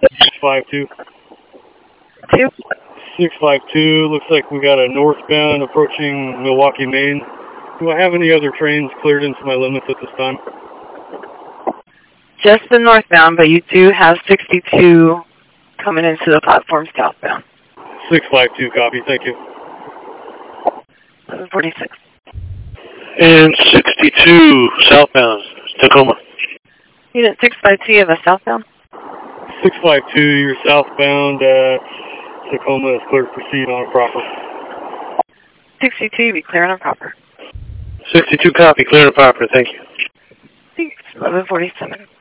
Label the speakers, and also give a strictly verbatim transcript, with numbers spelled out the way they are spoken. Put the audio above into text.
Speaker 1: six five two.
Speaker 2: Two.
Speaker 1: six five two, looks like we got a northbound approaching Milwaukee, Maine. Do I have any other trains cleared into my limits at this time?
Speaker 2: Just the northbound, but you do have sixty-two coming into the platform southbound.
Speaker 1: six five two, copy, thank you.
Speaker 2: eleven forty-six.
Speaker 3: And sixty-two southbound, Tacoma.
Speaker 2: Unit six five two, you have a southbound?
Speaker 1: six five two, you're southbound at Tacoma is clear to proceed on a proper.
Speaker 2: sixty-two, be clear on a proper.
Speaker 3: sixty-two copy, clear and proper, thank you.
Speaker 2: eleven forty-seven.